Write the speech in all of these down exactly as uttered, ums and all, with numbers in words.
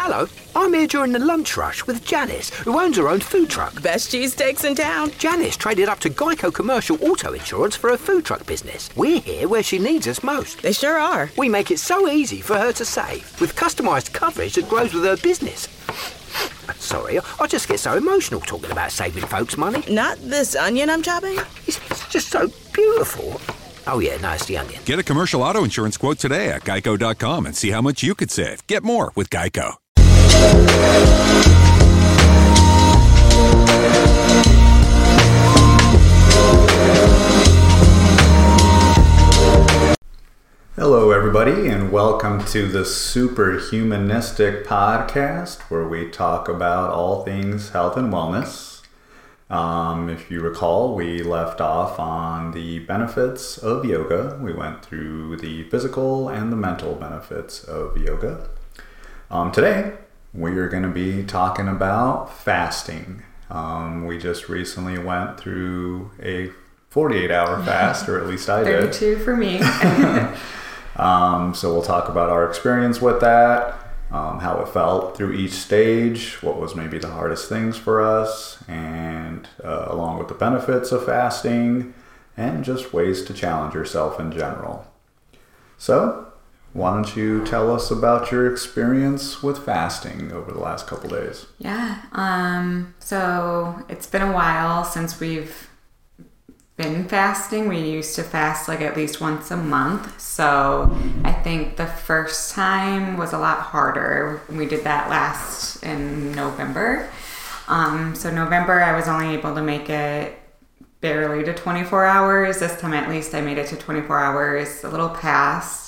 Hello, I'm here during the lunch rush with Janice, who owns her own food truck. Best cheesesteaks in town. Janice traded up to Geico Commercial Auto Insurance for her food truck business. We're here where she needs us most. They sure are. We make it so easy for her to save, with customised coverage that grows with her business. Sorry, I just get so emotional talking about saving folks money. Not this onion I'm chopping? It's, it's just so beautiful. Oh yeah, no, it's the onion. Get a commercial auto insurance quote today at geico dot com and see how much you could save. Get more with Geico. Hello everybody, and welcome to the Superhumanistic Podcast, where we talk about all things health and wellness. Um, if you recall, we left off on the benefits of yoga. We went through the physical and the mental benefits of yoga. Um, today, we are going to be talking about fasting. Um, we just recently went through a forty-eight hour fast, or at least I did. thirty-two for me. um, so we'll talk about our experience with that, um, how it felt through each stage, what was maybe the hardest things for us, and uh, along with the benefits of fasting, and just ways to challenge yourself in general. So, why don't you tell us about your experience with fasting over the last couple days? Yeah, um, so it's been a while since we've been fasting. We used to fast like at least once a month. So I think the first time was a lot harder. We did that last in November. Um, so November, I was only able to make it barely to twenty-four hours. This time at least I made it to twenty-four hours, a little past.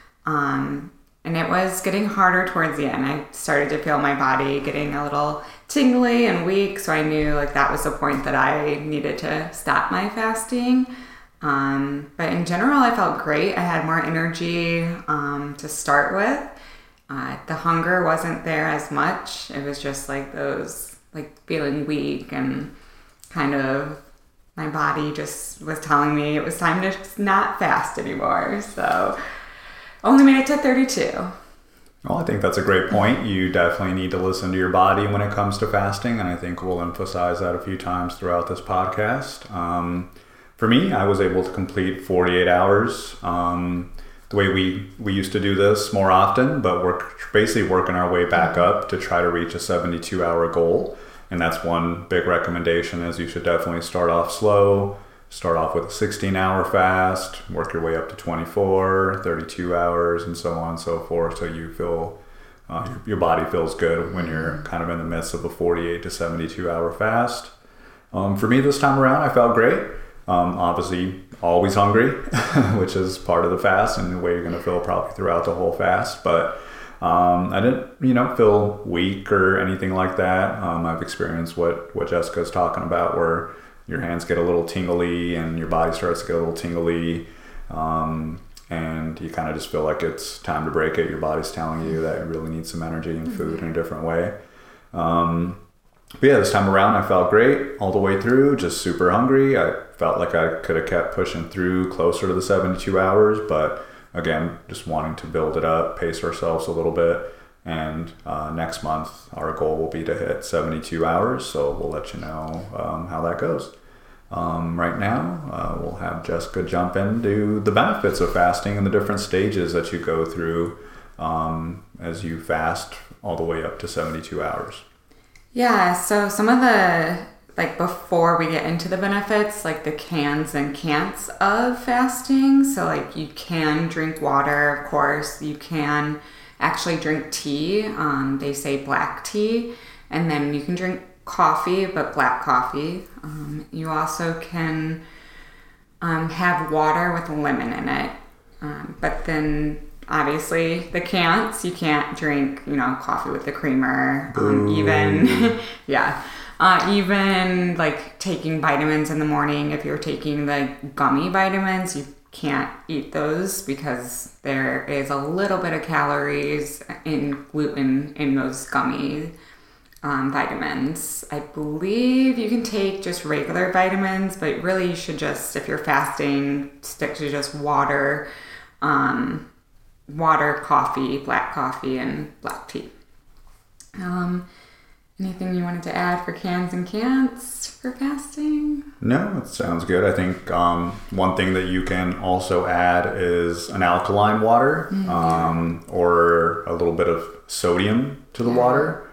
Um, and it was getting harder towards the end. I started to feel my body getting a little tingly and weak, so I knew like that was the point that I needed to stop my fasting. Um, but in general, I felt great. I had more energy um, to start with. Uh, the hunger wasn't there as much. It was just like those, like feeling weak and kind of my body just was telling me it was time to not fast anymore. So only made it to thirty-two. Well, I think that's a great point. You definitely need to listen to your body when it comes to fasting, and I think we'll emphasize that a few times throughout this podcast. Um, for me, I was able to complete forty-eight hours. Um, the way we, we used to do this more often, but we're basically working our way back up to try to reach a seventy-two hour goal. And that's one big recommendation, is you should definitely start off slow. Start off with a sixteen hour fast, work your way up to twenty-four, thirty-two hours, and so on and so forth, so you feel, uh, your, your body feels good when you're kind of in the midst of a forty-eight to seventy-two hour fast. Um, for me this time around, I felt great. Um, obviously, always hungry, which is part of the fast and the way you're going to feel probably throughout the whole fast. But um, I didn't, you know, feel weak or anything like that. Um, I've experienced what, what Jessica's talking about, where your hands get a little tingly and your body starts to get a little tingly, um, and you kind of just feel like it's time to break it. Your body's telling you that you really need some energy and food in a different way. Um, but yeah, this time around I felt great all the way through, just super hungry. I felt like I could have kept pushing through closer to the seventy-two hours, but again, just wanting to build it up, pace ourselves a little bit. And uh, next month, our goal will be to hit seventy-two hours, so we'll let you know um, how that goes. Um, right now, uh, we'll have Jessica jump into the benefits of fasting and the different stages that you go through um, as you fast all the way up to seventy-two hours. Yeah, so some of the, like before we get into the benefits, like the cans and can'ts of fasting. So like you can drink water, of course, you can actually drink tea. Um, they say black tea, and then you can drink coffee, but black coffee. Um, you also can um, have water with lemon in it. Um, but then obviously the can'ts, you can't drink, you know, coffee with the creamer. Um, even, yeah. Uh, even like taking vitamins in the morning, if you're taking the gummy vitamins, you can't eat those because there is a little bit of calories in gluten in those gummy um, vitamins. I believe you can take just regular vitamins, but really you should just, if you're fasting, stick to just water, um, water, coffee, black coffee, and black tea. Um, anything you wanted to add for cans and can'ts for fasting? No, it sounds good. I think um, one thing that you can also add is an alkaline water mm-hmm. um, or a little bit of sodium to the yeah. water.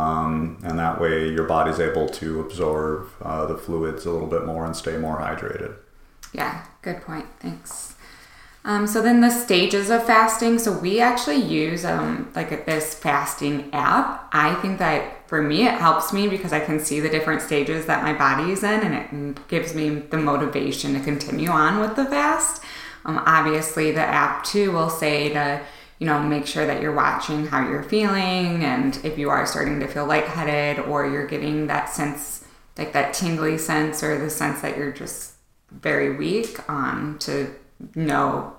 Um, and that way your body's able to absorb uh, the fluids a little bit more and stay more hydrated. Yeah, good point. Thanks. Um, so then the stages of fasting. So we actually use um, like this fasting app. I think that for me, it helps me because I can see the different stages that my body is in, and it gives me the motivation to continue on with the fast. Um, obviously, the app too will say to, you know, make sure that you're watching how you're feeling, and if you are starting to feel lightheaded or you're getting that sense, like that tingly sense or the sense that you're just very weak, um, to know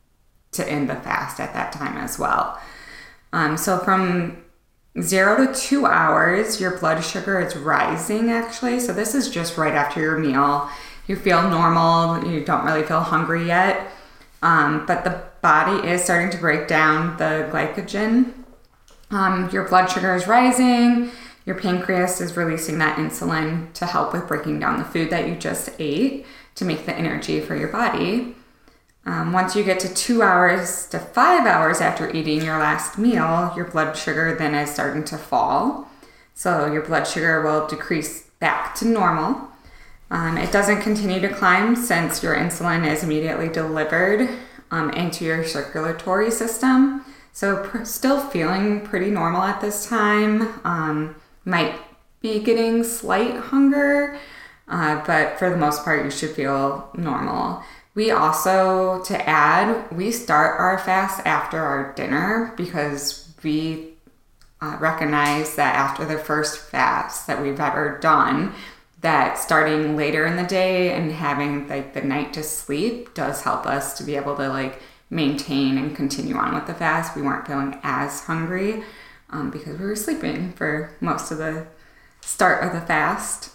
to end the fast at that time as well. Um, so from zero to two hours, your blood sugar is rising actually. So this is just right after your meal. You feel normal. You don't really feel hungry yet. Um, but the body is starting to break down the glycogen. Um, your blood sugar is rising. Your pancreas is releasing that insulin to help with breaking down the food that you just ate to make the energy for your body. Um, once you get to two hours to five hours after eating your last meal, your blood sugar then is starting to fall. So your blood sugar will decrease back to normal. Um, it doesn't continue to climb since your insulin is immediately delivered um, into your circulatory system. So pr- still feeling pretty normal at this time. Um, might be getting slight hunger, uh, but for the most part, you should feel normal. We also, to add, we start our fast after our dinner because we uh, recognize that after the first fast that we've ever done, that starting later in the day and having like the night to sleep does help us to be able to like maintain and continue on with the fast. We weren't feeling as hungry um, because we were sleeping for most of the start of the fast.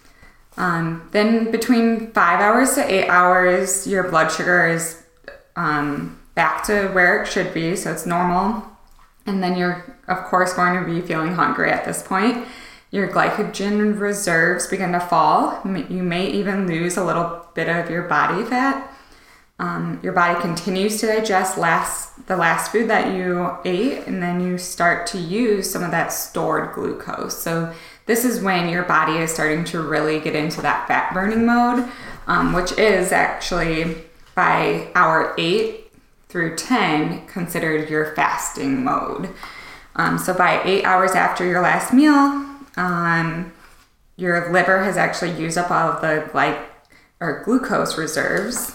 Um, then between five hours to eight hours, your blood sugar is um, back to where it should be, so it's normal. And then you're, of course, going to be feeling hungry at this point. Your glycogen reserves begin to fall. You may even lose a little bit of your body fat. Um, your body continues to digest last the last food that you ate, and then you start to use some of that stored glucose. So this is when your body is starting to really get into that fat burning mode, um, which is actually by hour eight through ten considered your fasting mode. Um, so by eight hours after your last meal, um, your liver has actually used up all of the glyc or glucose reserves.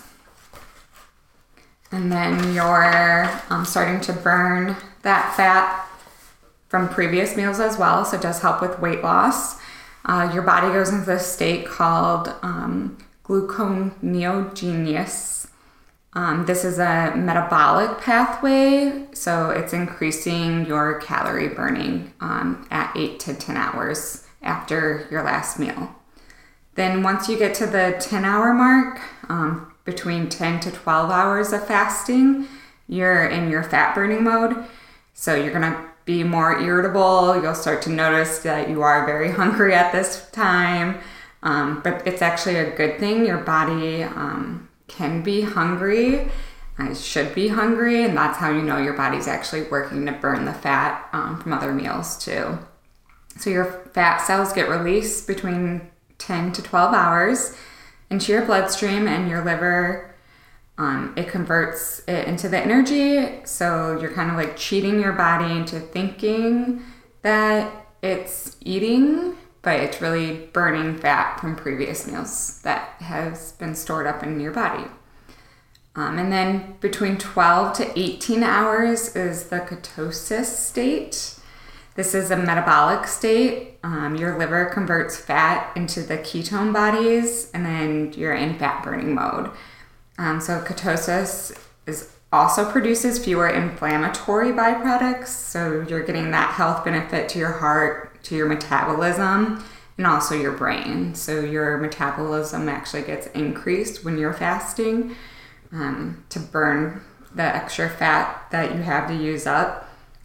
And then you're um, starting to burn that fat from previous meals as well, so it does help with weight loss. Uh, your body goes into this state called um, gluconeogenesis. Um, this is a metabolic pathway, so it's increasing your calorie burning um, at eight to ten hours after your last meal. Then once you get to the ten hour mark, um, between ten to twelve hours of fasting, you're in your fat burning mode. So you're gonna be more irritable. You'll start to notice that you are very hungry at this time. Um, but it's actually a good thing. Your body um, can be hungry. It should be hungry. And that's how you know your body's actually working to burn the fat um, from other meals too. So your fat cells get released between ten to twelve hours into your bloodstream, and your liver, um, it converts it into the energy. So you're kind of like cheating your body into thinking that it's eating, but it's really burning fat from previous meals that has been stored up in your body. Um, and then between twelve to eighteen hours is the ketosis state. This is a metabolic state. Um, your liver converts fat into the ketone bodies, and then you're in fat burning mode. Um, so ketosis is also produces fewer inflammatory byproducts. So you're getting that health benefit to your heart, to your metabolism, and also your brain. So your metabolism actually gets increased when you're fasting um, to burn the extra fat that you have to use up.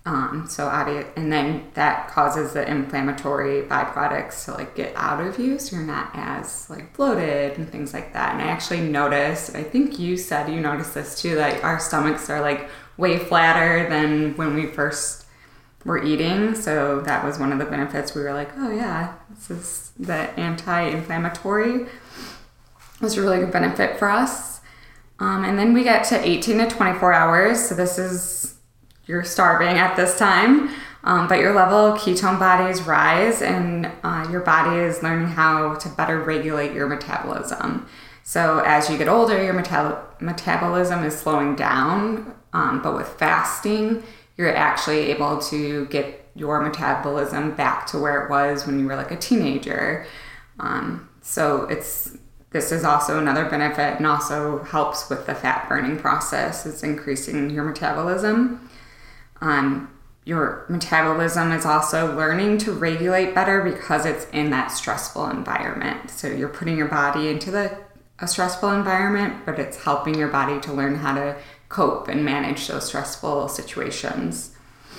Um, so obvious, and then that causes the inflammatory byproducts to like get out of you, so you're not as like bloated and things like that. And I actually noticed, I think you said you noticed this too, that our stomachs are like way flatter than when we first were eating. So that was one of the benefits. We were like, oh yeah, this is the anti-inflammatory. It was a really good benefit for us. Um, and then we get to eighteen to twenty-four hours. So this is, you're starving at this time, um, but your level of ketone bodies rise, and uh, your body is learning how to better regulate your metabolism. So as you get older, your metab- metabolism is slowing down, um, but with fasting, you're actually able to get your metabolism back to where it was when you were like a teenager. Um, so it's this is also another benefit, and also helps with the fat burning process. It's increasing your metabolism. Um, your metabolism is also learning to regulate better because it's in that stressful environment. So you're putting your body into the a stressful environment, but it's helping your body to learn how to cope and manage those stressful situations.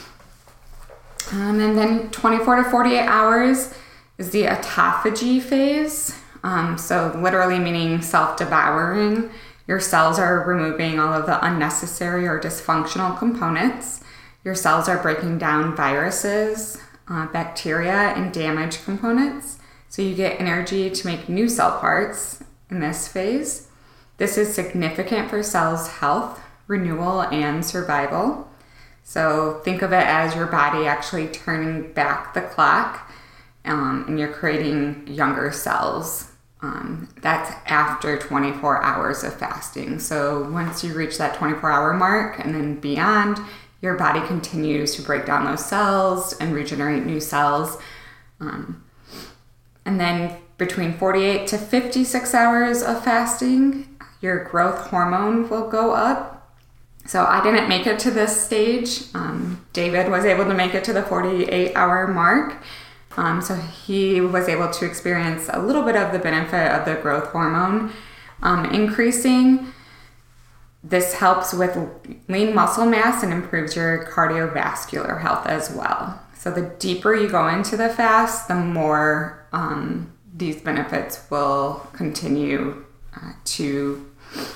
Um, and then twenty-four to forty-eight hours is the autophagy phase. Um, so literally meaning self-devouring. Your cells are removing all of the unnecessary or dysfunctional components. Your cells are breaking down viruses, uh, bacteria, and damaged components. So you get energy to make new cell parts in this phase. This is significant for cells' health, renewal, and survival. So think of it as your body actually turning back the clock, um, and you're creating younger cells. Um, that's after twenty-four hours of fasting. So once you reach that twenty-four hour mark and then beyond, your body continues to break down those cells and regenerate new cells. Um, and then between forty-eight to fifty-six hours of fasting, your growth hormone will go up. So I didn't make it to this stage. Um, David was able to make it to the forty-eight hour mark. Um, so he was able to experience a little bit of the benefit of the growth hormone um, increasing. This helps with lean muscle mass and improves your cardiovascular health as well. So the deeper you go into the fast, the more um, these benefits will continue uh, to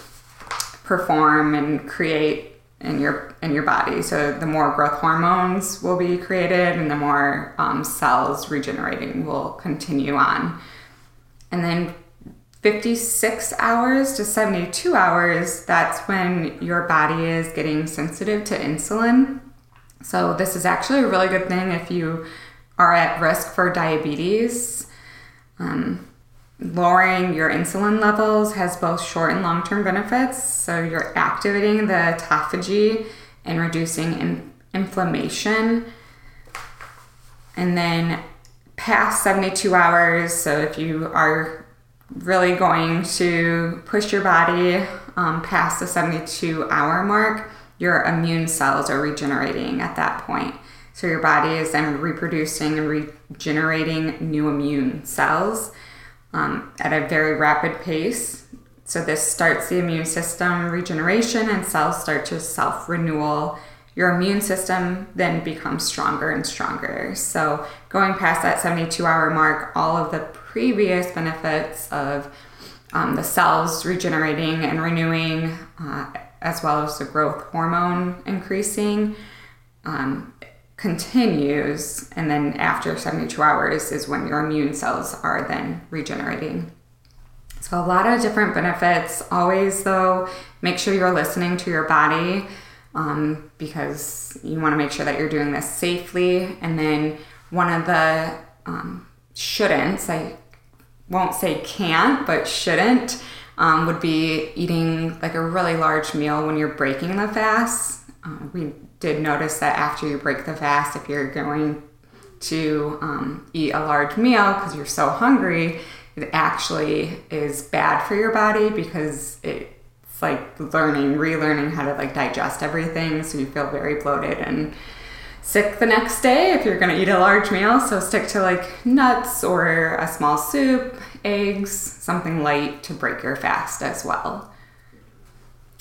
perform and create in your in your body. So the more growth hormones will be created, and the more um, cells regenerating will continue on. And then fifty-six hours to seventy-two hours, that's when your body is getting sensitive to insulin. So this is actually a really good thing if you are at risk for diabetes. Um, lowering your insulin levels has both short and long-term benefits. So you're activating the autophagy and reducing in- inflammation. And then past seventy-two hours, so if you are really going to push your body um, past the seventy-two hour mark, your immune cells are regenerating at that point. So your body is then reproducing and regenerating new immune cells um, at a very rapid pace. So this starts the immune system regeneration, and cells start to self-renewal. Your immune system then becomes stronger and stronger. So going past that seventy-two hour mark, all of the previous benefits of um, the cells regenerating and renewing, uh, as well as the growth hormone increasing, um, continues. And then after seventy-two hours is when your immune cells are then regenerating. So a lot of different benefits. Always, though, make sure you're listening to your body, um, because you want to make sure that you're doing this safely. And then one of the um, shouldn'ts, I won't say can't, but shouldn't, um, would be eating like a really large meal when you're breaking the fast. Uh, we did notice that after you break the fast, if you're going to um, eat a large meal because you're so hungry, it actually is bad for your body, because it's like learning, relearning how to like digest everything. So you feel very bloated and sick the next day if you're going to eat a large meal. So stick to like nuts or a small soup, eggs, something light to break your fast as well.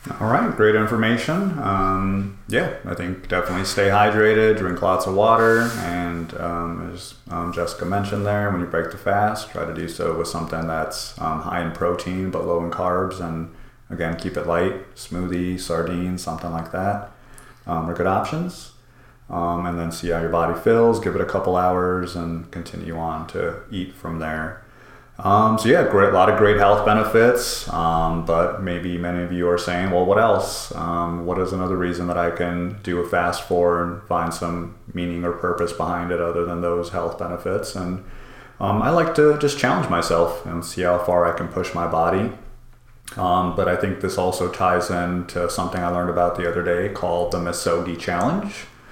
All right, great information. Um, yeah, I think definitely stay hydrated, drink lots of water, and um, as um, Jessica mentioned there, when you break the fast, try to do so with something that's um, high in protein but low in carbs, and again, keep it light. Smoothie, sardines, something like that um, are good options. Um, and then see how your body feels, give it a couple hours, and continue on to eat from there. Um, so yeah, great, a lot of great health benefits, um, but maybe many of you are saying, well, what else? Um, what is another reason that I can do a fast for and find some meaning or purpose behind it other than those health benefits? And um, I like to just challenge myself and see how far I can push my body. Um, but I think this also ties into something I learned about the other day called the Misogi Challenge.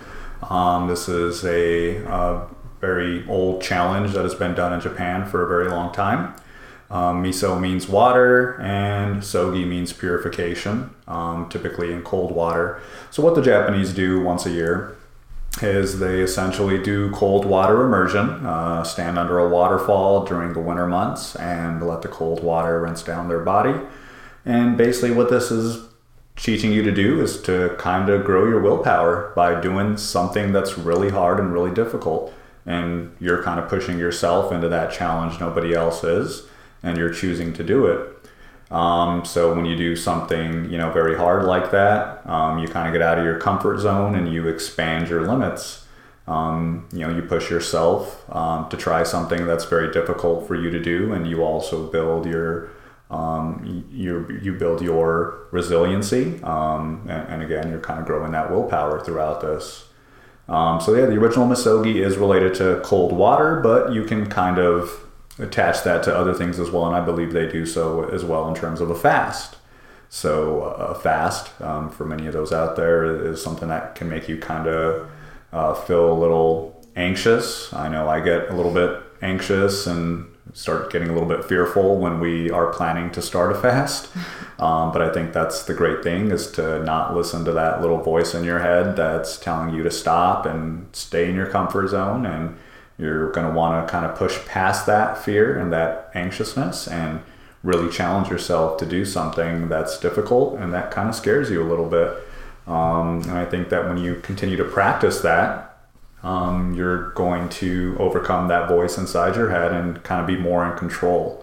Um, this is a uh, very old challenge that has been done in Japan for a very long time. Um, miso means water, and sogi means purification, um, typically in cold water. So what the Japanese do once a year is they essentially do cold water immersion, uh, stand under a waterfall during the winter months and let the cold water rinse down their body. And basically what this is teaching you to do is to kind of grow your willpower by doing something that's really hard and really difficult. And you're kind of pushing yourself into that challenge nobody else is, and you're choosing to do it. Um, so when you do something, you know, very hard like that, um, you kind of get out of your comfort zone and you expand your limits. Um, you know, you push yourself um, to try something that's very difficult for you to do, and you also build your um, you you build your resiliency. Um, and, and again, you're kind of growing that willpower throughout this. Um, so yeah, the original Misogi is related to cold water, but you can kind of attach that to other things as well, and I believe they do so as well in terms of a fast. So a fast, um, for many of those out there, is something that can make you kind of uh, feel a little anxious. I know I get a little bit anxious and start getting a little bit fearful when we are planning to start a fast. Um, but I think that's the great thing, is to not listen to that little voice in your head that's telling you to stop and stay in your comfort zone. And you're going to want to kind of push past that fear and that anxiousness and really challenge yourself to do something that's difficult and that kind of scares you a little bit. Um, and I think that when you continue to practice that, Um, you're going to overcome that voice inside your head and kind of be more in control.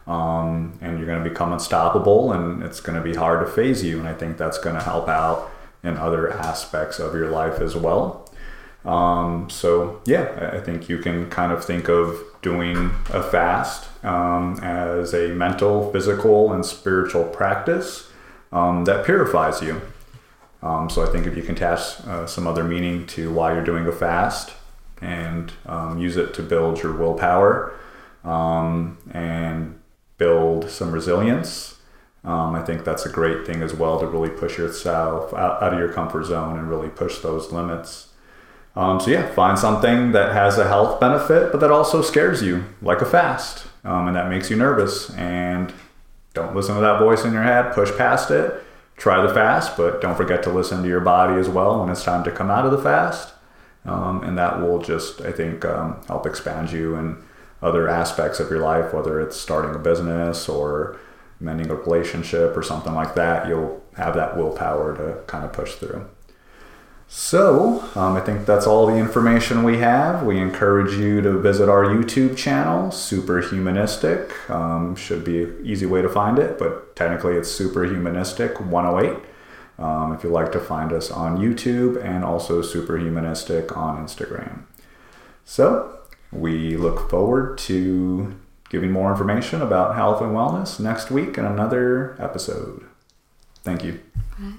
Um, and you're going to become unstoppable, and it's going to be hard to phase you. And I think that's going to help out in other aspects of your life as well. Um, so yeah, I think you can kind of think of doing a fast um, as a mental, physical, and spiritual practice um, that purifies you. Um, so I think if you can attach uh, some other meaning to why you're doing a fast and um, use it to build your willpower um, and build some resilience, um, I think that's a great thing as well, to really push yourself out, out of your comfort zone and really push those limits. Um, so yeah, find something that has a health benefit, but that also scares you, like a fast, um, and that makes you nervous. And don't listen to that voice in your head, push past it. Try the fast, but don't forget to listen to your body as well when it's time to come out of the fast. Um, and that will just, I think, um, help expand you in other aspects of your life, whether it's starting a business or mending a relationship or something like that. You'll have that willpower to kind of push through. So um, I think that's all the information we have. We encourage you to visit our YouTube channel, Superhumanistic. Um, should be an easy way to find it, but technically it's Superhumanistic one oh eight. Um, if you'd like to find us on YouTube, and also Superhumanistic on Instagram. So we look forward to giving more information about health and wellness next week in another episode. Thank you. Bye.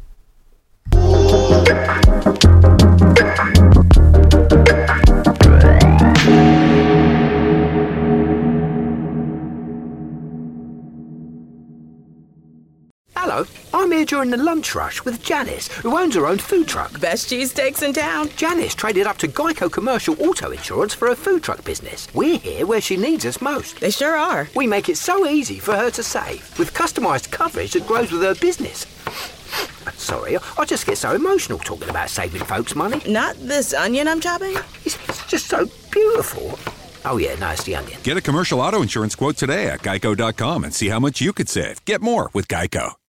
Hello, I'm here during the lunch rush with Janice, who owns her own food truck. Best cheesesteaks in town. Janice traded up to Geico Commercial Auto Insurance for her food truck business. We're here where she needs us most. They sure are. We make it so easy for her to save, with customised coverage that grows with her business. Sorry, I just get so emotional talking about saving folks money. Not this onion I'm chopping? It's, it's just so beautiful. Oh yeah, no, it's the onion. Get a commercial auto insurance quote today at geico dot com and see how much you could save. Get more with Geico.